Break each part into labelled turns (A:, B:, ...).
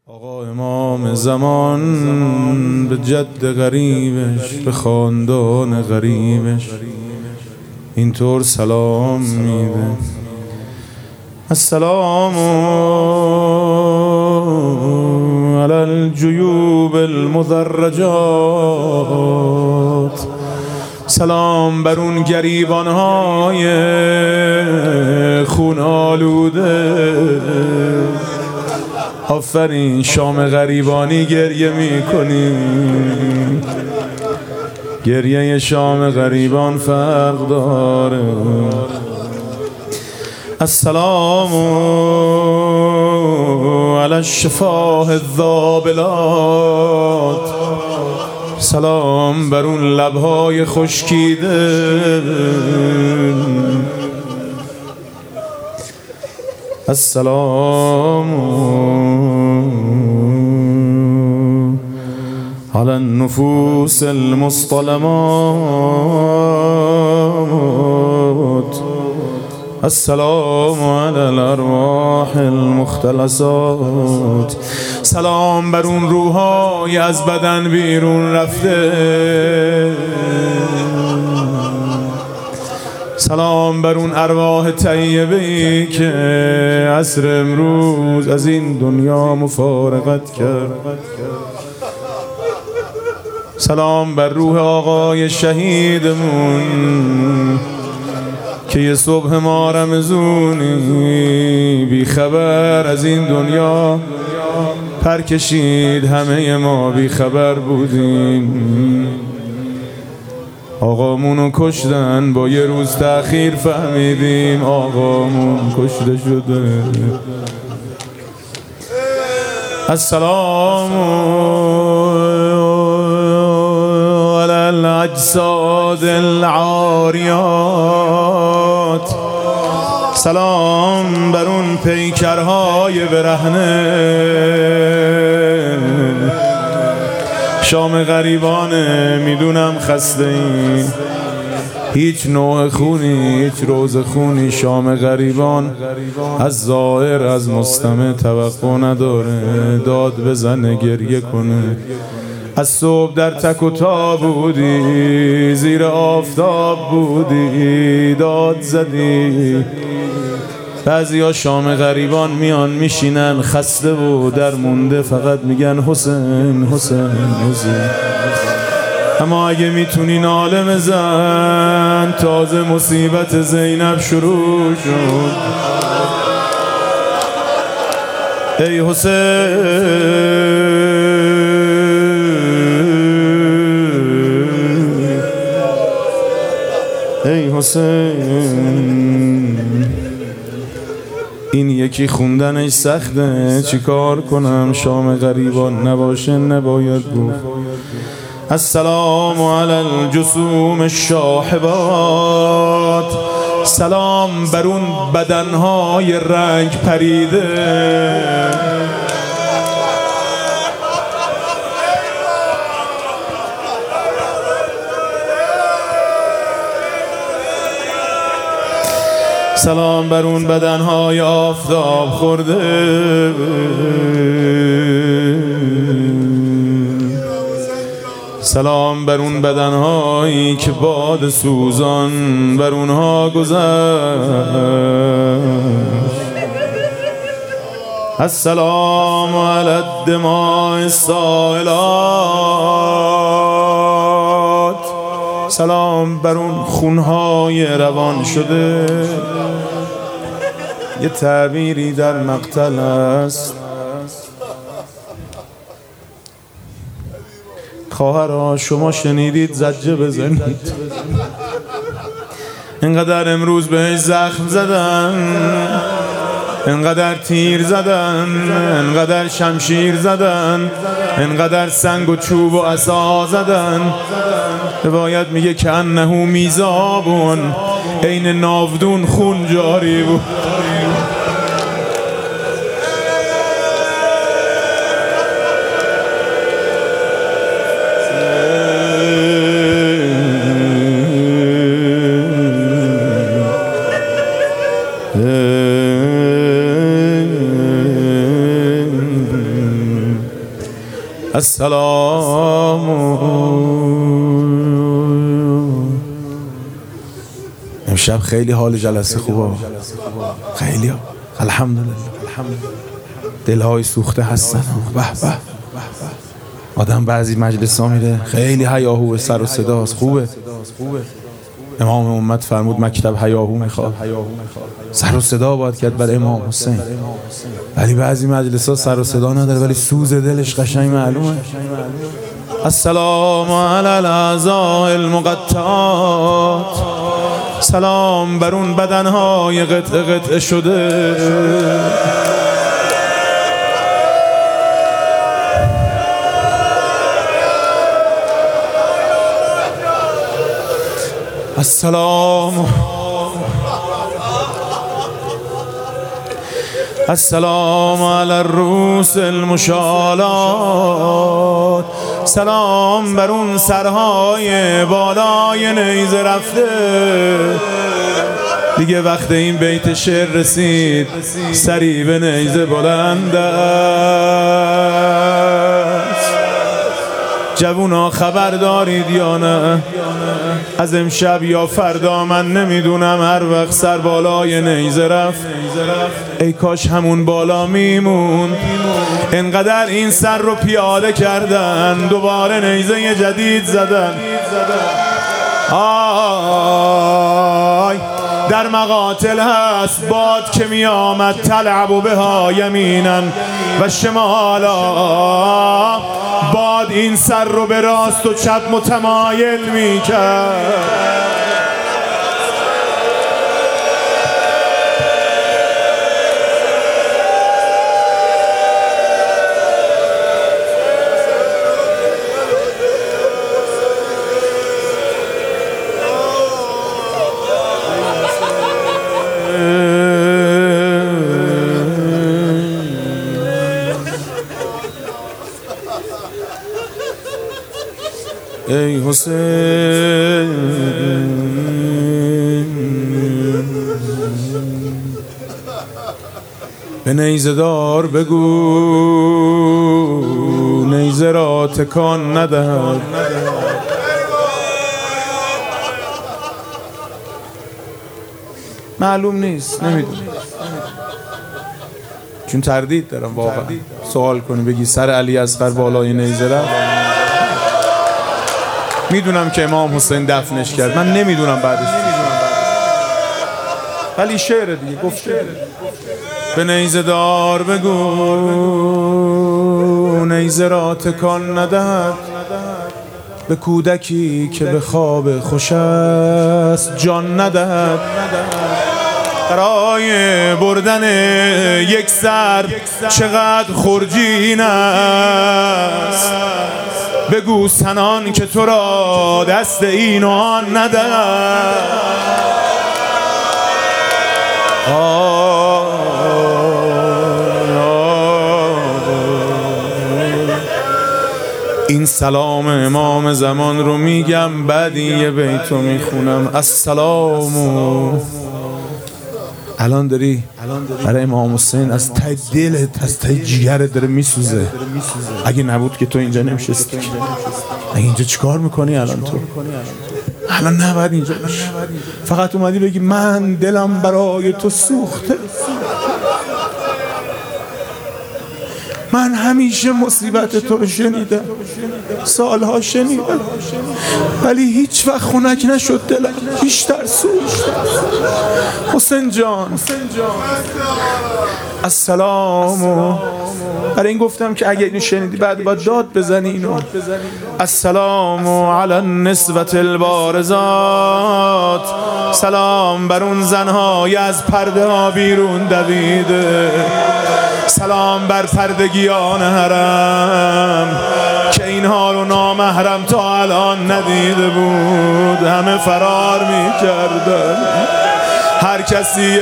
A: آقا امام زمان به جد غریبش، به خاندان غریبش اینطور سلام میده: السلام علی الجیوب المدرجات. سلام بر اون گریبان‌های خون آلوده. آفرین، شام غریبانی گریه میکنی. گریه شام غریبان فرق داره. السلام علی الشفاه الذابلات. سلام بر اون لبهای خشکیده. السلام علی النفوس المصطلمات. السلام علی الارواح المختلسات. سلام بر اون روحای از بدن بیرون رفته. سلام بر اون ارواح طیبه‌ای که عصر امروز از این دنیا مفارقت کرد. سلام بر روح آقای شهیدمون که یه صبح ما رمزونی بی خبر از این دنیا پر کشید. همه ما بی خبر بودیم. آقامونو کشتن، با یه روز تأخیر فهمیدیم آقامون کشته شده. السلام علی الاجساد العاریات. سلام بر اون پیکرهای برهنه. شام غریبانه، میدونم خسته ای. هیچ نوع خونی، هیچ روز خونی شام غریبان از زائر، از مستمع توقع نداره. داد بزنه، گریه کنه. از صبح در تک و تا بودی، زیر آفتاب بودی، داد زدی. بعضیا شام غریبان میان میشینن خسته و در مونده، فقط میگن حسین حسین حسین. اما اگه میتونی ناله بزن، تازه مصیبت زینب شروع شد. ای حسین، ای حسین. این یکی خوندنش سخته، چی کار کنم؟ شام غریبان نباشه نباید گفت. السلام علی الجسوم الشاحبات. سلام بر اون بدنهای رنگ پریده. سلام بر اون بدنهای آفتاب خورده. سلام بر اون بدنهایی که باد سوزان بر اونها گذشت. السلام علی الدماء السائلات. سلام بر اون خونهای روان شده. یه تعبیری در مقتل است: خواهرها شما شنیدید، زجه بزنید. اینقدر امروز بهش زخم زدن، اینقدر تیر زدن، اینقدر شمشیر زدن، اینقدر سنگ و چوب و عصا زدن. روایت میگه که انه میزابون، عین ناودون خون جاری بود. السلام. امشب خیلی حال جلسه خوبه، خیلی الحمدلله. دلهای سوخته هستن. به به. آدم بعضی مجلسا میره خیلی هیاهو به سر و صداست. خوبه. امام امت فرمود مکتب هیاهو میخواد، سر و صدا باید کرد برای امام حسین. ولی بعضی مجلسا سر و صدا نداره ولی سوز دلش قشنگ معلومه. السلام علی الاعضاء المقطعات، سلام بر اون بدنهای قطعه قطعه شده. السلام علی الرؤوس المشالات، سلام بر اون سرهای بالای نیزه رفته. دیگه وقت این بیت شعر رسید، سری به نیزه بلند است. جوونا خبر دارید یا نه؟ از امشب یا فردا من نمیدونم، هر وقت سر بالای نیزه رفت ای کاش همون بالا میمون. انقدر این سر رو پیاده کردن، دوباره نیزه جدید زدن. آی در مقاتل هست باد که می آمد، تلعب بها یمینا و شمالا. باد این سر رو به راست و چپ متمایل می کرد. ای حسین به نیزه دار بگو نیزه را تکان ندهد. معلوم نیست، نمیدونم، چون تردید دارم واقعا. سوال کنی بگی سر علی اصغر بالای نیزه رفت، میدونم که امام حسین دفنش کرد، من نمیدونم بعدش، ولی شعر دیگه گفته. به نیزه دار بگو نیزه را تکان ندهد، به کودکی که به خواب خوش است جان ندهد. برای بردن یک سر چقدر خرجین است، بگو سنان که تو را دست این و آن ندهد. این سلام امام زمان رو میگم، بعد این یه بیتو میخونم. السلام. الان داری برای امام حسین از ته دلت، از ته جیگرت داره میسوزه. اگه نبود که تو اینجا نمیشستی. اگه اینجا چیکار میکنی الان تو؟ الان نباید اینجا باشی. فقط اومدی بگی من دلم برای تو سوخته. من همیشه مصیبت تو رو شنیدم، سالها شنیدم، ولی هیچ وقت خنک نشد دلم، بیشتر سوخت. حسین جان السلام. برای این گفتم که اگه اینو شنیدی بعد باید داد بزنی اینو. السلام علی النسوة البارزات، سلام بر اون زنهای از پرده ها بیرون دویده. سلام بر پردگیان حرم که اینها رو نامحرم تا الان ندیده بود. همه فرار میکردن، هر کسی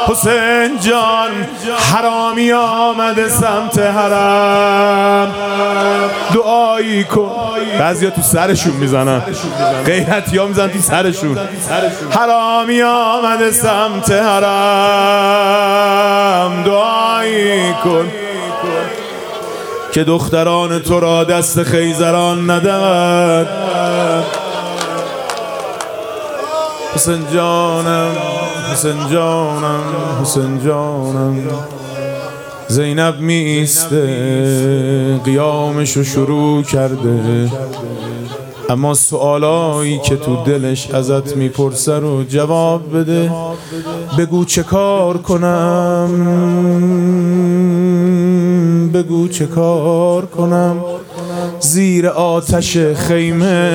A: حسین جان حرامی آمده سمت حرم، دعایی کن. بعضیا تو سرشون میزنن، غیرتی ها میزنن تو سرشون. حرامی آمده سمت حرم، دعایی کن که دختران تو را دست خیزران ندهد. حسین جانم، حسین جانم، حسین جانم. زینب می ایسته قیامشو شروع کرده، اما سوالایی که تو دلش ازت میپرسه رو جواب بده. بگو چه کار کنم، بگو چه کار کنم زیر آتش خیمه،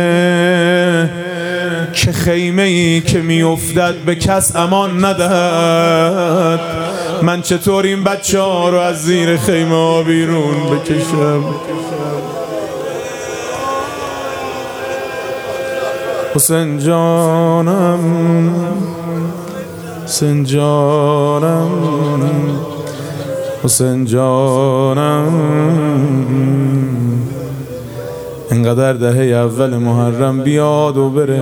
A: که خیمه ای که میافتد به کس امان ندهد. من چطور این بچه ها رو از زیر خیمه ها بیرون بکشم؟ حسین جانم، حسین جانم، حسین جانم. اینقدر دهه اول محرم بیاد و بره،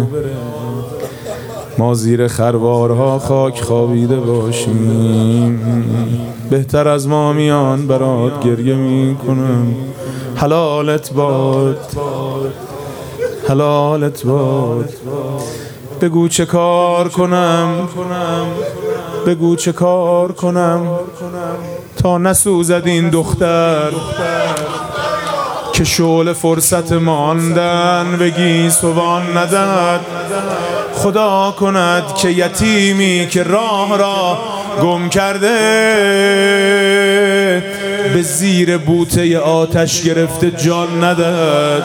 A: ما زیر خروارها خاک خوابیده باشیم. بهتر از ما میان برات گریه میکنم. حلالت باد، حلالت باد. بگو چه کار کنم، بگو چه کار کنم تا نسوزد این دختر، که شعله فرصت ماندن بگی سوان ندهد. خدا کند که یتیمی که راه را گم کرده، به زیر بوته آتش گرفته جان ندهد.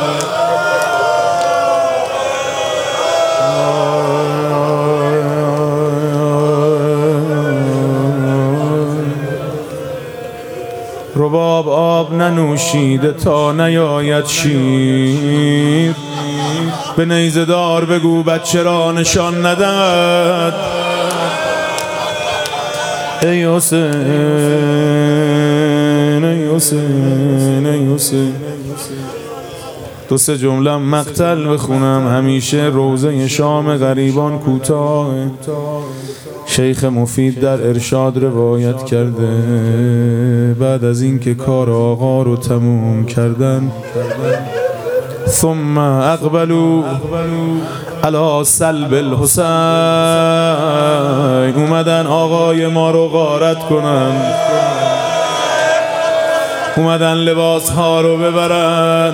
A: رباب آب ننوشیده تا نیاید شیر، به نیزه دار بگو بچه را نشان ندهد. ای حسین، ای حسین، ای حسین. دو سه جمله مقتل بخونم. همیشه روزه شام غریبان کوتاه، شیخ مفید در ارشاد روایت کرده. بعد از اینکه کار آقا رو تموم کردن، ثم اقبلوا علی سلب الحسین، اومدن آقای ما رو غارت کنن، اومدن لباس ها رو ببرن.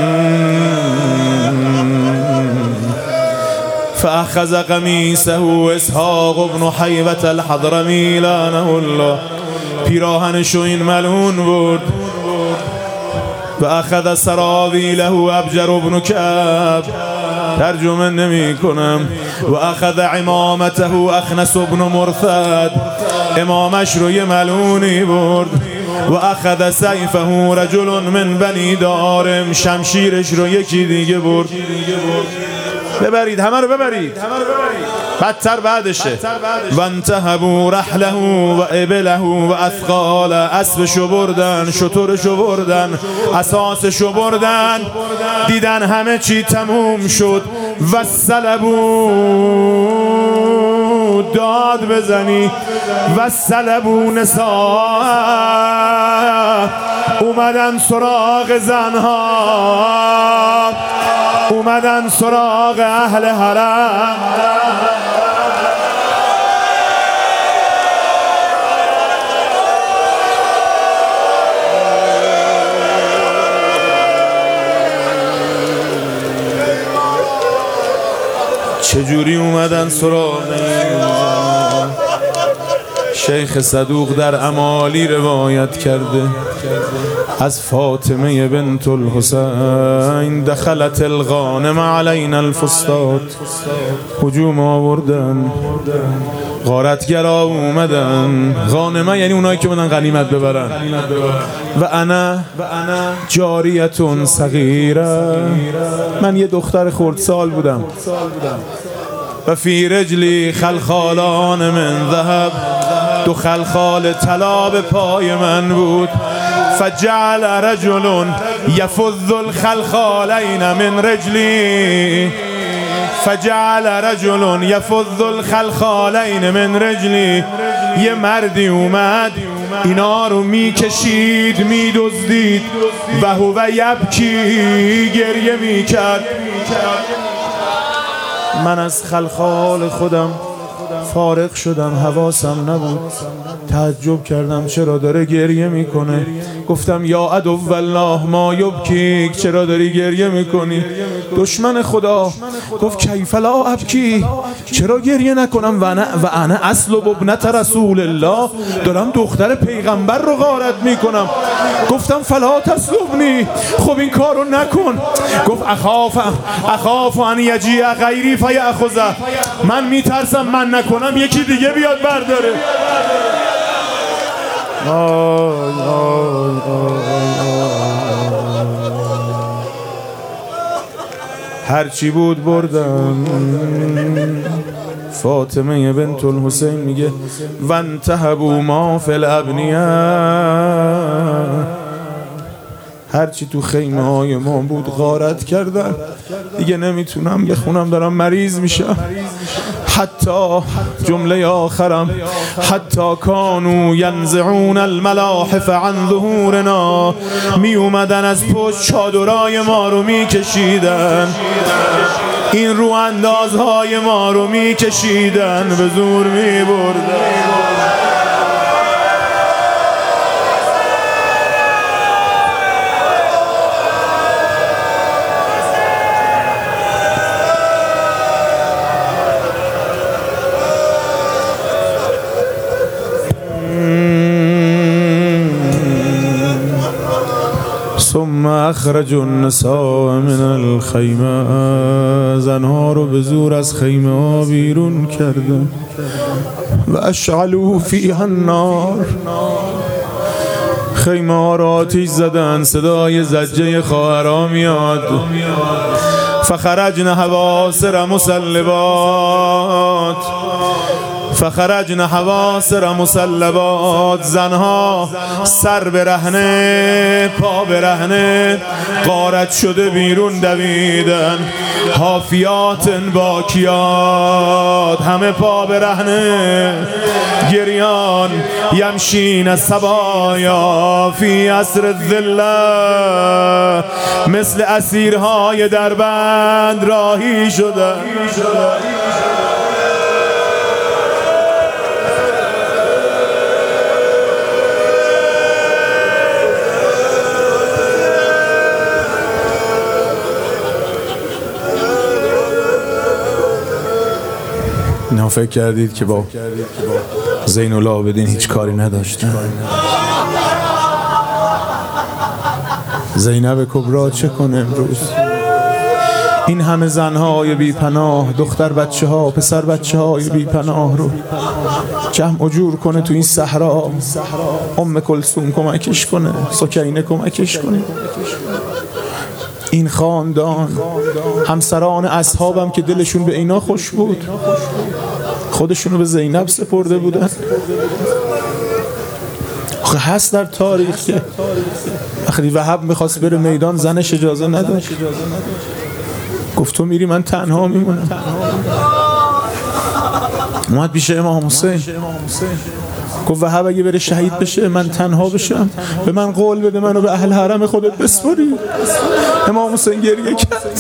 A: فاخذ قمیصه اسحاق بن حیوة الحضرمی لعنه الله، پیراهنشو این ملعون برد. و اخذ سراویله ابجر بن کعب، ترجمه نمی کنم. و اخذ عمامته اخنس بن مرثد، امامش رو یه ملعونی برد. و اخذ سیفه رجل من بنی دارم، شمشیرش رو یکی دیگه برد. ببرید، همه رو ببرید، بدتر بعدشه. و انتهبوا رحله و ابله و اثقال، اسبشو بردن، شترشو بردن، اساسشو بردن. دیدن همه چی تموم شد. و سلبو، داد بزنی. و سلبو نساء، اومدن سراغ زنها، اومدن سراغ اهل حرم. چجوری اومدن سراغ؟ شیخ صدوق در امالی روایت کرده از فاطمه بنت الحسین، دخلت الغانم علینا الفسطاط، هجوم آوردن، غارتگرا اومدن. غانمه یعنی اونایی که بدن غنیمت ببرن. و انا جاریتون صغیره، من یه دختر خردسال بودم. و فی رجلی خلخالان من ذهب، دو خلخال طلا به پای من بود. فجعل رجل یفض الخلخالین من رجلی، فجعل رجل یفض الخلخالین من رجلی. یه مردی اومد اینا رو میکشید میدزدید و هو یبکی، گریه میکرد. من از خلخال خودم فارغ شدم، حواسم نبود، تعجب کردم چرا داره گریه میکنه. گفتم یا عدو والله ما یبکیک، چرا داری گریه میکنی؟ دشمن خدا گفت کیف لا ابکی، چرا گریه نکنم؟ و انا اسلب ابنت رسول الله، دارم دختر پیغمبر رو غارت میکنم. گفتم فلا تسلبنی، خب این کارو نکن. گفت اخاف ان یجیء غیری فیأخذه، من میترسم من نکنم یکی دیگه بیاد برداره. هرچی بود بردم. فاطمه بنت الحسین میگه وانتهبوا ما فی الابنیه، هرچی تو خیمه های ما بود غارت کردن، دیگه نمیتونم بخونم دارم مریض میشم. حتی جمله آخرم حتی کانوا ینزعون الملاحف عن ظهورنا، می اومدن از پشت چادرای ما رو میکشیدن، این رو اندازهای ما رو میکشیدن، به زور میبردن. ثم اخرجوا النساء من الخیمه، زنها رو به زور از خیمه ها بیرون کردن. و اشعلوا فیها النار، خیمه ها را آتیش زدن. صدای زجه خواهرها میاد. فخرجن حواسر مسلبات، فخرجن حواسر مسلبات، زنها سر برهنه پا برهنه غارت شده بیرون دویدن. حافیات باکیات، همه پا برهنه گریان. یمشین سبایا فی اسر الذله، مثل اسیرهای دربند راهی شدن. نه فکر کردید که با زین العابدین هیچ کاری نداشتن؟ زینب کبرا چه کنه امروز؟ این همه زنهای بی پناه، دختر بچه ها، پسر بچه های بی پناه رو جمع و جور کنه تو این صحرا. ام کلثوم کمکش کنه، سکینه کمکش کنه. این خاندان همسران اصحابم که دلشون به اینا خوش بود، خودشونو به زینب سپرده بودن. آخه هست در تاریخ که وقتی وهب میخواست بره میدان زنش اجازه نداشت، گفت تو میری من تنها میمونم. اومد پیش امام حسین گفت وهب اگه بره شهید بشه من تنها بشم، به من قول بده منو به اهل حرم خودت بسپاری. امام حسین گریه کرد.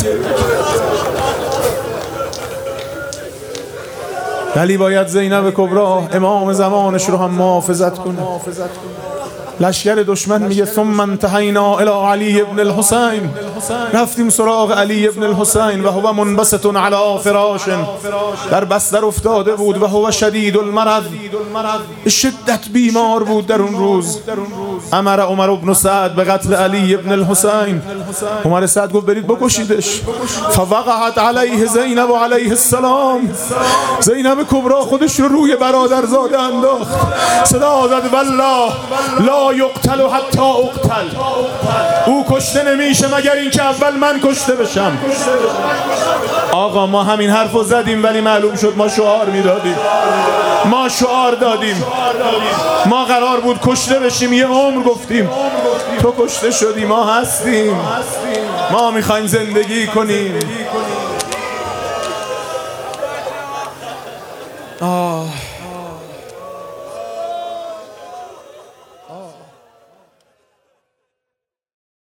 A: ولی باید زینب کبرا امام زمانش رو هم محافظت کنه. لشکر دشمن میگه ثم انتهینا الی علی ابن الحسین، رفتیم سراغ علی ابن الحسین و هو منبسط علی فراش، در بستر افتاده بود. و هو شدید المرض، شدت بیمار بود در اون روز. امر عمر ابن سعد به قتل علی ابن الحسین. عمر سعد گفت برید بکشیدش. فوقعت علیه زینب و علیه السلام، زینب کبرا خودش رو روی برادرزاده انداخت. صدا زد والله لا یقتل حتی اقتل، او کشته نمیشه مگر اینکه اول من کشته بشم. آقا ما همین حرفو زدیم ولی معلوم شد ما شعار میدادیم، ما شعار دادیم، ما قرار بود کشته بشیم، یه عمر گفتیم تو کشته شدی، ما هستیم، ما میخوایم زندگی کنیم.